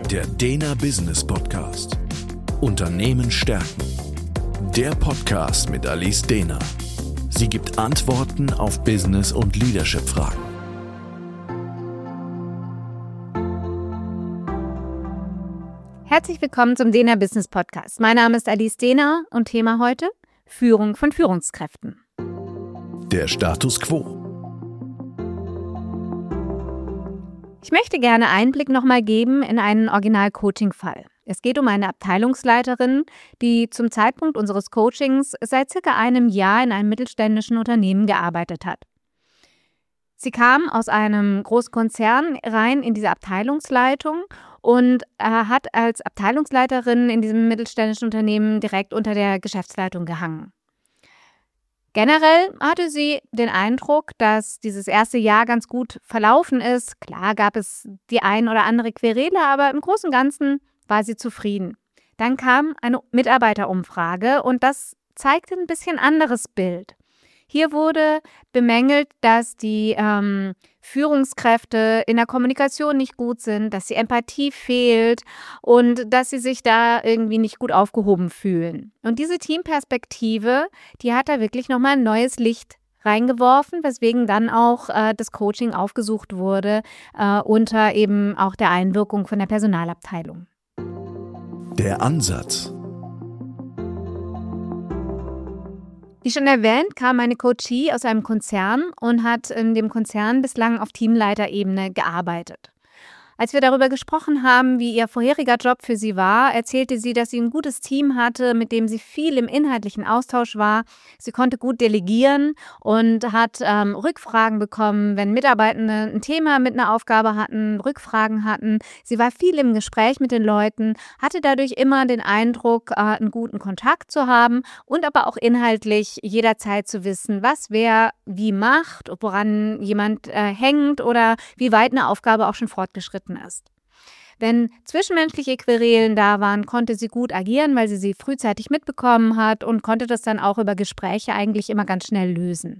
Der Dena Business Podcast. Unternehmen stärken. Der Podcast mit Alice Dena. Sie gibt Antworten auf Business- und Leadership-Fragen. Herzlich willkommen zum Dena Business Podcast. Mein Name ist Alice Dena und Thema heute: Führung von Führungskräften. Der Status quo. Ich möchte gerne Einblick nochmal geben in einen Original-Coaching-Fall. Es geht um eine Abteilungsleiterin, die zum Zeitpunkt unseres Coachings seit circa einem Jahr in einem mittelständischen Unternehmen gearbeitet hat. Sie kam aus einem großen Konzern rein in diese Abteilungsleitung und hat als Abteilungsleiterin in diesem mittelständischen Unternehmen direkt unter der Geschäftsleitung gehangen. Generell hatte sie den Eindruck, dass dieses erste Jahr ganz gut verlaufen ist. Klar gab es die ein oder andere Querele, aber im Großen und Ganzen war sie zufrieden. Dann kam eine Mitarbeiterumfrage und das zeigte ein bisschen anderes Bild. Hier wurde bemängelt, dass die Führungskräfte in der Kommunikation nicht gut sind, dass die Empathie fehlt und dass sie sich da irgendwie nicht gut aufgehoben fühlen. Und diese Teamperspektive, die hat da wirklich nochmal ein neues Licht reingeworfen, weswegen dann auch das Coaching aufgesucht wurde, unter eben auch der Einwirkung von der Personalabteilung. Der Ansatz. Wie schon erwähnt, kam meine Coachie aus einem Konzern und hat in dem Konzern bislang auf Teamleiterebene gearbeitet. Als wir darüber gesprochen haben, wie ihr vorheriger Job für sie war, erzählte sie, dass sie ein gutes Team hatte, mit dem sie viel im inhaltlichen Austausch war. Sie konnte gut delegieren und hat Rückfragen bekommen, wenn Mitarbeitende ein Thema mit einer Aufgabe hatten, Rückfragen hatten. Sie war viel im Gespräch mit den Leuten, hatte dadurch immer den Eindruck, einen guten Kontakt zu haben und aber auch inhaltlich jederzeit zu wissen, was wer wie macht, woran jemand hängt oder wie weit eine Aufgabe auch schon fortgeschritten ist. Wenn zwischenmenschliche Querelen da waren, konnte sie gut agieren, weil sie frühzeitig mitbekommen hat und konnte das dann auch über Gespräche eigentlich immer ganz schnell lösen.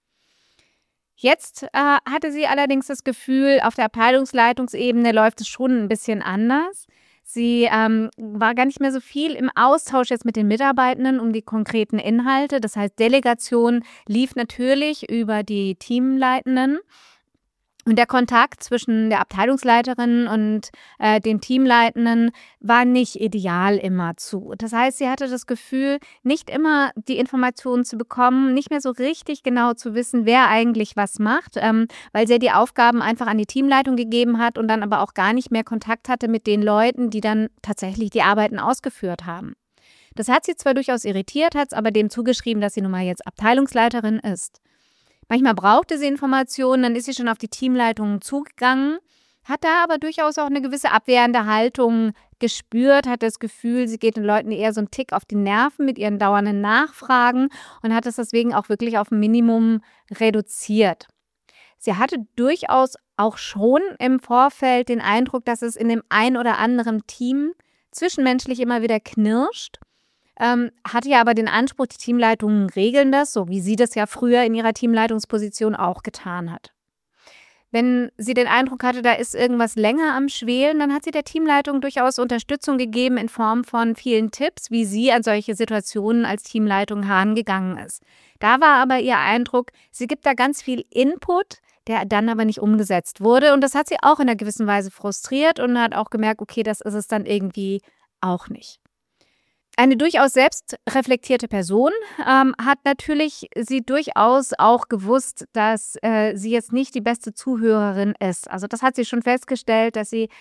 Jetzt hatte sie allerdings das Gefühl, auf der Abteilungsleitungsebene läuft es schon ein bisschen anders. Sie war gar nicht mehr so viel im Austausch jetzt mit den Mitarbeitenden um die konkreten Inhalte. Das heißt, Delegation lief natürlich über die Teamleitenden. Und der Kontakt zwischen der Abteilungsleiterin und den Teamleitenden war nicht ideal immerzu. Das heißt, sie hatte das Gefühl, nicht immer die Informationen zu bekommen, nicht mehr so richtig genau zu wissen, wer eigentlich was macht, weil sie die Aufgaben einfach an die Teamleitung gegeben hat und dann aber auch gar nicht mehr Kontakt hatte mit den Leuten, die dann tatsächlich die Arbeiten ausgeführt haben. Das hat sie zwar durchaus irritiert, hat es aber dem zugeschrieben, dass sie nun mal jetzt Abteilungsleiterin ist. Manchmal brauchte sie Informationen, dann ist sie schon auf die Teamleitungen zugegangen, hat da aber durchaus auch eine gewisse abwehrende Haltung gespürt, hat das Gefühl, sie geht den Leuten eher so einen Tick auf die Nerven mit ihren dauernden Nachfragen und hat es deswegen auch wirklich auf ein Minimum reduziert. Sie hatte durchaus auch schon im Vorfeld den Eindruck, dass es in dem ein oder anderen Team zwischenmenschlich immer wieder knirscht. Hatte ja aber den Anspruch, die Teamleitungen regeln das, so wie sie das ja früher in ihrer Teamleitungsposition auch getan hat. Wenn sie den Eindruck hatte, da ist irgendwas länger am Schwelen, dann hat sie der Teamleitung durchaus Unterstützung gegeben in Form von vielen Tipps, wie sie an solche Situationen als Teamleitung herangegangen ist. Da war aber ihr Eindruck, sie gibt da ganz viel Input, der dann aber nicht umgesetzt wurde. Und das hat sie auch in einer gewissen Weise frustriert und hat auch gemerkt, okay, das ist es dann irgendwie auch nicht. Eine durchaus selbstreflektierte Person hat natürlich sie durchaus auch gewusst, dass sie jetzt nicht die beste Zuhörerin ist. Also das hat sie schon festgestellt, dass sie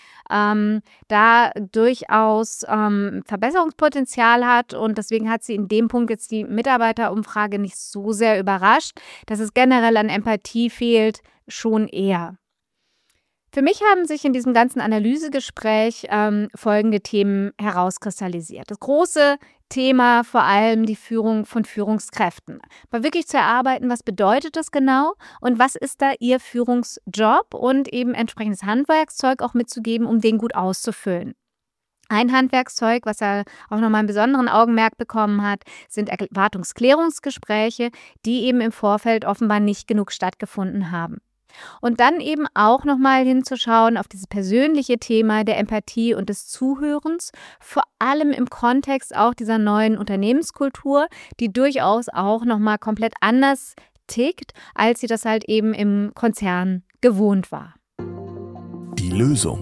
da durchaus Verbesserungspotenzial hat und deswegen hat sie in dem Punkt jetzt die Mitarbeiterumfrage nicht so sehr überrascht, dass es generell an Empathie fehlt, schon eher. Für mich haben sich in diesem ganzen Analysegespräch folgende Themen herauskristallisiert. Das große Thema vor allem die Führung von Führungskräften. Mal wirklich zu erarbeiten, was bedeutet das genau und was ist da ihr Führungsjob und eben entsprechendes Handwerkszeug auch mitzugeben, um den gut auszufüllen. Ein Handwerkszeug, was er auch nochmal einen besonderen Augenmerk bekommen hat, sind Erwartungsklärungsgespräche, die eben im Vorfeld offenbar nicht genug stattgefunden haben. Und dann eben auch nochmal hinzuschauen auf dieses persönliche Thema der Empathie und des Zuhörens, vor allem im Kontext auch dieser neuen Unternehmenskultur, die durchaus auch nochmal komplett anders tickt, als sie das halt eben im Konzern gewohnt war. Die Lösung.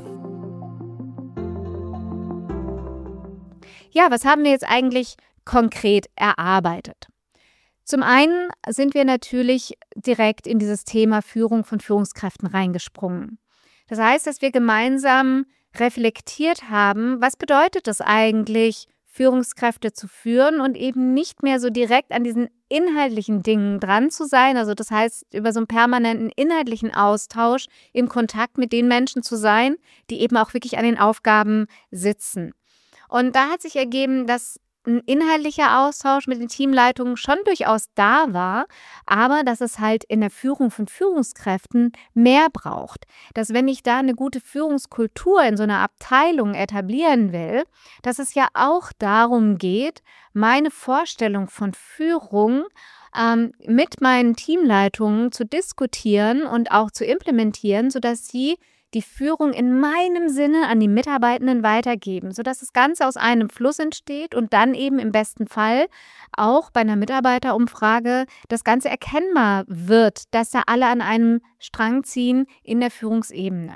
Ja, was haben wir jetzt eigentlich konkret erarbeitet? Zum einen sind wir natürlich direkt in dieses Thema Führung von Führungskräften reingesprungen. Das heißt, dass wir gemeinsam reflektiert haben, was bedeutet es eigentlich, Führungskräfte zu führen und eben nicht mehr so direkt an diesen inhaltlichen Dingen dran zu sein. Also das heißt, über so einen permanenten inhaltlichen Austausch im Kontakt mit den Menschen zu sein, die eben auch wirklich an den Aufgaben sitzen. Und da hat sich ergeben, dass ein inhaltlicher Austausch mit den Teamleitungen schon durchaus da war, aber dass es halt in der Führung von Führungskräften mehr braucht. Dass wenn ich da eine gute Führungskultur in so einer Abteilung etablieren will, dass es ja auch darum geht, meine Vorstellung von Führung mit meinen Teamleitungen zu diskutieren und auch zu implementieren, sodass sie die Führung in meinem Sinne an die Mitarbeitenden weitergeben, sodass das Ganze aus einem Fluss entsteht und dann eben im besten Fall auch bei einer Mitarbeiterumfrage das Ganze erkennbar wird, dass da alle an einem Strang ziehen in der Führungsebene.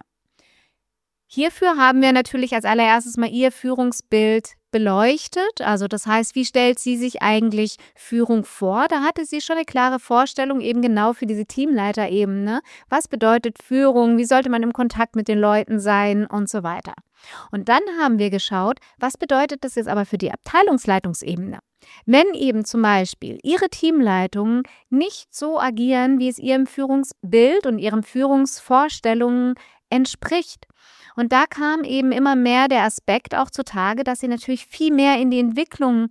Hierfür haben wir natürlich als allererstes mal ihr Führungsbild beleuchtet. Also das heißt, wie stellt sie sich eigentlich Führung vor? Da hatte sie schon eine klare Vorstellung eben genau für diese Teamleiterebene. Was bedeutet Führung? Wie sollte man im Kontakt mit den Leuten sein und so weiter. Und dann haben wir geschaut, was bedeutet das jetzt aber für die Abteilungsleitungsebene? Wenn eben zum Beispiel ihre Teamleitungen nicht so agieren, wie es ihrem Führungsbild und ihren Führungsvorstellungen entspricht. Und da kam eben immer mehr der Aspekt auch zutage, dass sie natürlich viel mehr in die Entwicklung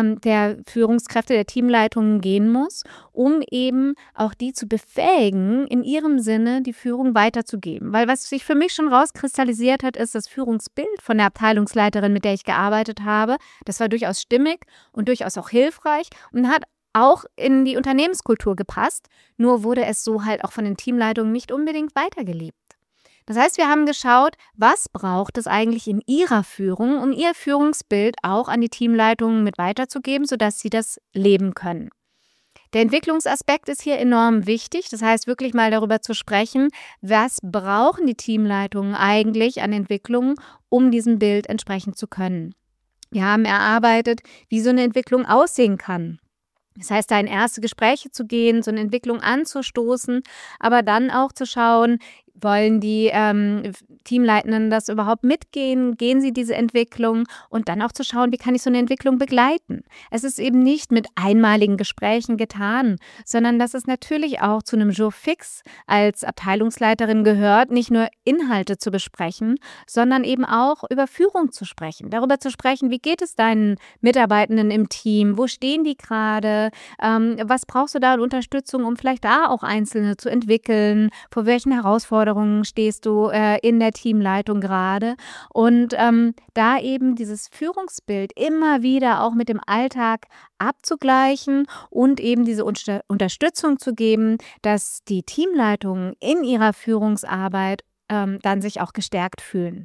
der Führungskräfte, der Teamleitungen gehen muss, um eben auch die zu befähigen, in ihrem Sinne die Führung weiterzugeben. Weil was sich für mich schon rauskristallisiert hat, ist das Führungsbild von der Abteilungsleiterin, mit der ich gearbeitet habe. Das war durchaus stimmig und durchaus auch hilfreich und hat auch in die Unternehmenskultur gepasst. Nur wurde es so halt auch von den Teamleitungen nicht unbedingt weitergelebt. Das heißt, wir haben geschaut, was braucht es eigentlich in ihrer Führung, um ihr Führungsbild auch an die Teamleitungen mit weiterzugeben, sodass sie das leben können. Der Entwicklungsaspekt ist hier enorm wichtig. Das heißt, wirklich mal darüber zu sprechen, was brauchen die Teamleitungen eigentlich an Entwicklung, um diesem Bild entsprechen zu können. Wir haben erarbeitet, wie so eine Entwicklung aussehen kann. Das heißt, da in erste Gespräche zu gehen, so eine Entwicklung anzustoßen, aber dann auch zu schauen, wollen die Teamleitenden das überhaupt mitgehen? Gehen sie diese Entwicklung? Und dann auch zu schauen, wie kann ich so eine Entwicklung begleiten? Es ist eben nicht mit einmaligen Gesprächen getan, sondern dass es natürlich auch zu einem Jour fix als Abteilungsleiterin gehört, nicht nur Inhalte zu besprechen, sondern eben auch über Führung zu sprechen. Darüber zu sprechen, wie geht es deinen Mitarbeitenden im Team? Wo stehen die gerade? Was brauchst du da an Unterstützung, um vielleicht da auch Einzelne zu entwickeln? Vor welchen Herausforderungen stehst du in der Teamleitung gerade? Und da eben dieses Führungsbild immer wieder auch mit dem Alltag abzugleichen und eben diese Unterstützung zu geben, dass die Teamleitungen in ihrer Führungsarbeit dann sich auch gestärkt fühlen.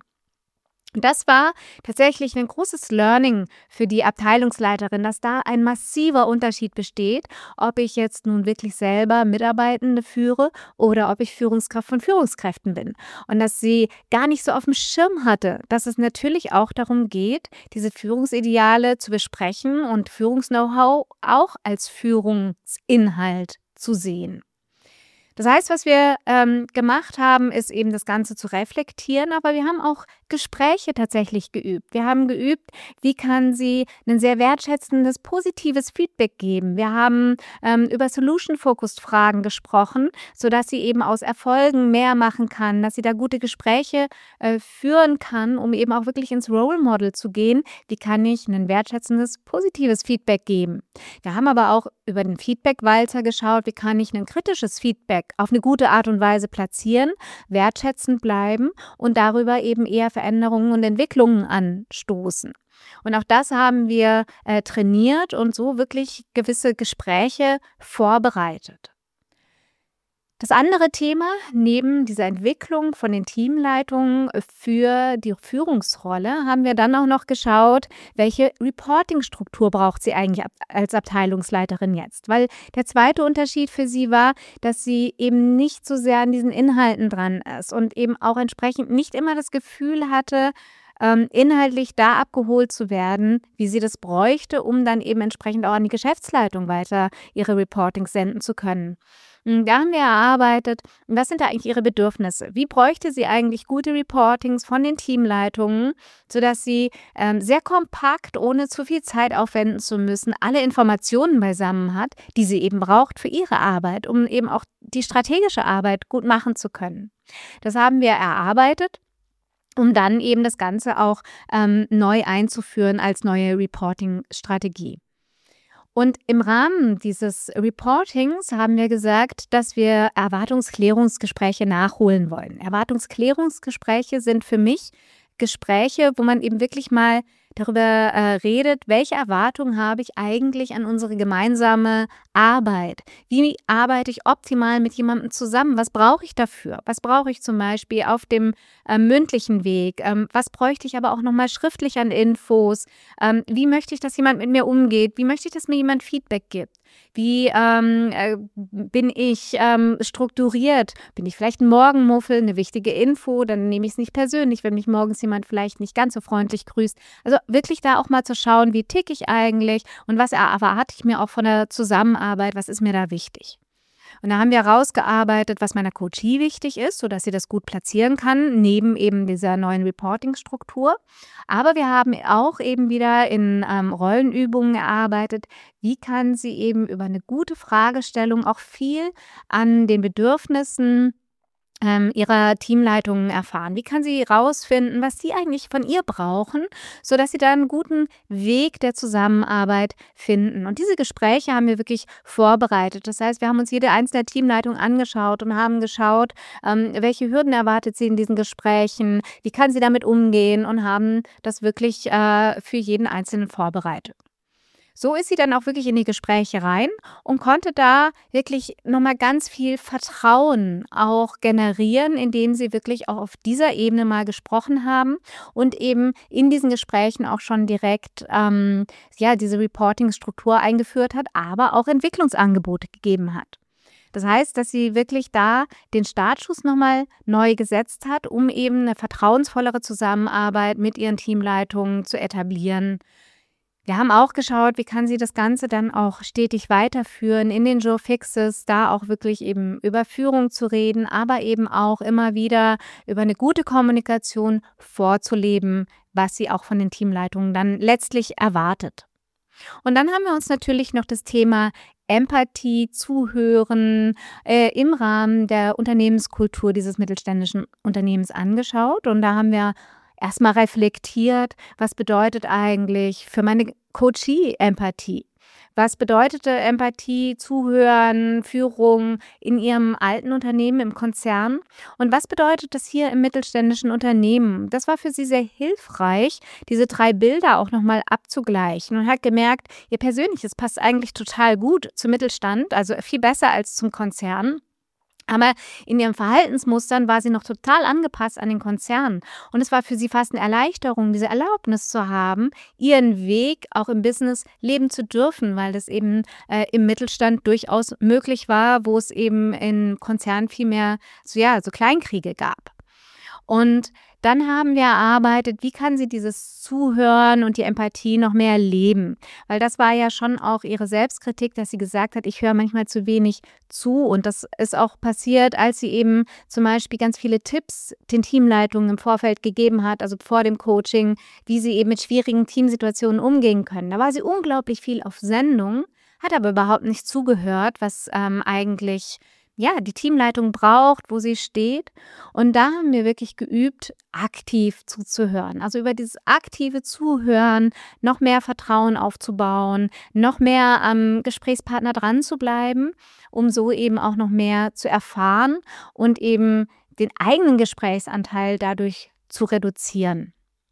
Das war tatsächlich ein großes Learning für die Abteilungsleiterin, dass da ein massiver Unterschied besteht, ob ich jetzt nun wirklich selber Mitarbeitende führe oder ob ich Führungskraft von Führungskräften bin. Und dass sie gar nicht so auf dem Schirm hatte, dass es natürlich auch darum geht, diese Führungsideale zu besprechen und Führungs-Know-how auch als Führungsinhalt zu sehen. Das heißt, was wir gemacht haben, ist eben das Ganze zu reflektieren, aber wir haben auch Gespräche tatsächlich geübt. Wir haben geübt, wie kann sie ein sehr wertschätzendes, positives Feedback geben. Wir haben über Solution-Focused-Fragen gesprochen, sodass sie eben aus Erfolgen mehr machen kann, dass sie da gute Gespräche führen kann, um eben auch wirklich ins Role Model zu gehen. Wie kann ich ein wertschätzendes, positives Feedback geben? Wir haben aber auch über den Feedback-Walzer geschaut, wie kann ich ein kritisches Feedback auf eine gute Art und Weise platzieren, wertschätzend bleiben und darüber eben eher Veränderungen und Entwicklungen anstoßen. Und auch das haben wir trainiert und so wirklich gewisse Gespräche vorbereitet. Das andere Thema neben dieser Entwicklung von den Teamleitungen für die Führungsrolle haben wir dann auch noch geschaut, welche Reporting-Struktur braucht sie eigentlich als Abteilungsleiterin jetzt. Weil der zweite Unterschied für sie war, dass sie eben nicht so sehr an diesen Inhalten dran ist und eben auch entsprechend nicht immer das Gefühl hatte, inhaltlich da abgeholt zu werden, wie sie das bräuchte, um dann eben entsprechend auch an die Geschäftsleitung weiter ihre Reportings senden zu können. Da haben wir erarbeitet, was sind da eigentlich ihre Bedürfnisse? Wie bräuchte sie eigentlich gute Reportings von den Teamleitungen, sodass sie sehr kompakt, ohne zu viel Zeit aufwenden zu müssen, alle Informationen beisammen hat, die sie eben braucht für ihre Arbeit, um eben auch die strategische Arbeit gut machen zu können. Das haben wir erarbeitet, um dann eben das Ganze auch neu einzuführen als neue Reporting-Strategie. Und im Rahmen dieses Reportings haben wir gesagt, dass wir Erwartungsklärungsgespräche nachholen wollen. Erwartungsklärungsgespräche sind für mich Gespräche, wo man eben wirklich mal darüber redet, welche Erwartungen habe ich eigentlich an unsere gemeinsame Arbeit? Wie arbeite ich optimal mit jemandem zusammen? Was brauche ich dafür? Was brauche ich zum Beispiel auf dem mündlichen Weg? Was bräuchte ich aber auch nochmal schriftlich an Infos? Wie möchte ich, dass jemand mit mir umgeht? Wie möchte ich, dass mir jemand Feedback gibt? Wie bin ich strukturiert? Bin ich vielleicht ein Morgenmuffel, eine wichtige Info? Dann nehme ich es nicht persönlich, wenn mich morgens jemand vielleicht nicht ganz so freundlich grüßt. Also wirklich da auch mal zu schauen, wie ticke ich eigentlich und was erwarte ich mir auch von der Zusammenarbeit, was ist mir da wichtig. Und da haben wir herausgearbeitet, was meiner Coachie wichtig ist, sodass sie das gut platzieren kann, neben eben dieser neuen Reporting-Struktur. Aber wir haben auch eben wieder in Rollenübungen erarbeitet, wie kann sie eben über eine gute Fragestellung auch viel an den Bedürfnissen ihrer Teamleitungen erfahren. Wie kann sie herausfinden, was sie eigentlich von ihr brauchen, sodass sie da einen guten Weg der Zusammenarbeit finden. Und diese Gespräche haben wir wirklich vorbereitet. Das heißt, wir haben uns jede einzelne Teamleitung angeschaut und haben geschaut, welche Hürden erwartet sie in diesen Gesprächen, wie kann sie damit umgehen und haben das wirklich für jeden Einzelnen vorbereitet. So ist sie dann auch wirklich in die Gespräche rein und konnte da wirklich nochmal ganz viel Vertrauen auch generieren, indem sie wirklich auch auf dieser Ebene mal gesprochen haben und eben in diesen Gesprächen auch schon direkt diese Reporting-Struktur eingeführt hat, aber auch Entwicklungsangebote gegeben hat. Das heißt, dass sie wirklich da den Startschuss nochmal neu gesetzt hat, um eben eine vertrauensvollere Zusammenarbeit mit ihren Teamleitungen zu etablieren. Wir haben auch geschaut, wie kann sie das Ganze dann auch stetig weiterführen in den Joe Fixes, da auch wirklich eben über Führung zu reden, aber eben auch immer wieder über eine gute Kommunikation vorzuleben, was sie auch von den Teamleitungen dann letztlich erwartet. Und dann haben wir uns natürlich noch das Thema Empathie, Zuhören im Rahmen der Unternehmenskultur dieses mittelständischen Unternehmens angeschaut. Und da haben wir erstmal reflektiert, was bedeutet eigentlich für meine Coachie Empathie? Was bedeutete Empathie, Zuhören, Führung in ihrem alten Unternehmen, im Konzern? Und was bedeutet das hier im mittelständischen Unternehmen? Das war für sie sehr hilfreich, diese 3 Bilder auch nochmal abzugleichen und hat gemerkt, ihr Persönliches passt eigentlich total gut zum Mittelstand, also viel besser als zum Konzern. Aber in ihren Verhaltensmustern war sie noch total angepasst an den Konzern. Und es war für sie fast eine Erleichterung, diese Erlaubnis zu haben, ihren Weg auch im Business leben zu dürfen, weil das eben im Mittelstand durchaus möglich war, wo es eben in Konzernen viel mehr so Kleinkriege gab. Und dann haben wir erarbeitet, wie kann sie dieses Zuhören und die Empathie noch mehr leben? Weil das war ja schon auch ihre Selbstkritik, dass sie gesagt hat, ich höre manchmal zu wenig zu. Und das ist auch passiert, als sie eben zum Beispiel ganz viele Tipps den Teamleitungen im Vorfeld gegeben hat, also vor dem Coaching, wie sie eben mit schwierigen Teamsituationen umgehen können. Da war sie unglaublich viel auf Sendung, hat aber überhaupt nicht zugehört, was eigentlich die Teamleitung braucht, wo sie steht. Und da haben wir wirklich geübt, aktiv zuzuhören. Also über dieses aktive Zuhören noch mehr Vertrauen aufzubauen, noch mehr am Gesprächspartner dran zu bleiben, um so eben auch noch mehr zu erfahren und eben den eigenen Gesprächsanteil dadurch zu reduzieren.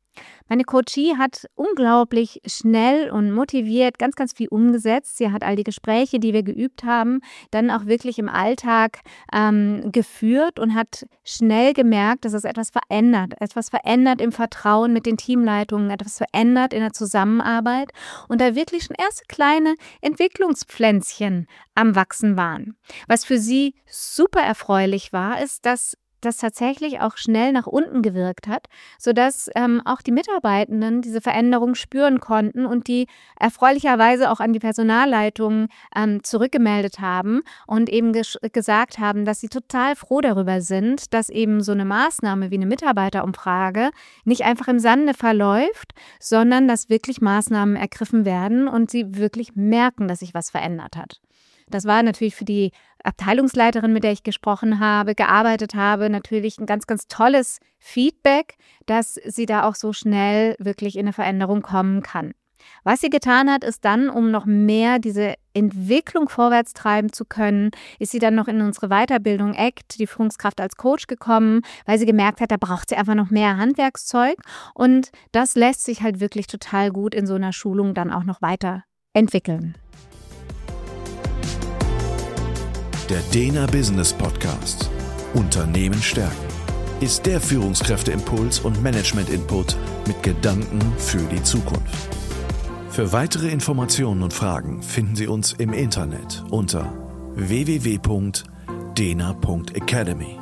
Meine Coachie hat unglaublich schnell und motiviert ganz, ganz viel umgesetzt. Sie hat all die Gespräche, die wir geübt haben, dann auch wirklich im Alltag geführt und hat schnell gemerkt, dass es etwas verändert im Vertrauen mit den Teamleitungen, etwas verändert in der Zusammenarbeit und da wirklich schon erste kleine Entwicklungspflänzchen am Wachsen waren. Was für sie super erfreulich war, ist, dass das tatsächlich auch schnell nach unten gewirkt hat, sodass auch die Mitarbeitenden diese Veränderung spüren konnten und die erfreulicherweise auch an die Personalleitung zurückgemeldet haben und eben gesagt haben, dass sie total froh darüber sind, dass eben so eine Maßnahme wie eine Mitarbeiterumfrage nicht einfach im Sande verläuft, sondern dass wirklich Maßnahmen ergriffen werden und sie wirklich merken, dass sich was verändert hat. Das war natürlich für die Abteilungsleiterin, mit der ich gearbeitet habe, natürlich ein ganz, ganz tolles Feedback, dass sie da auch so schnell wirklich in eine Veränderung kommen kann. Was sie getan hat, ist dann, um noch mehr diese Entwicklung vorwärts treiben zu können, ist sie dann noch in unsere Weiterbildung ACT, die Führungskraft als Coach, gekommen, weil sie gemerkt hat, da braucht sie einfach noch mehr Handwerkszeug und das lässt sich halt wirklich total gut in so einer Schulung dann auch noch weiterentwickeln. Der Dena Business Podcast Unternehmen stärken ist der Führungskräfteimpuls und Management-Input mit Gedanken für die Zukunft. Für weitere Informationen und Fragen finden Sie uns im Internet unter www.dena.academy.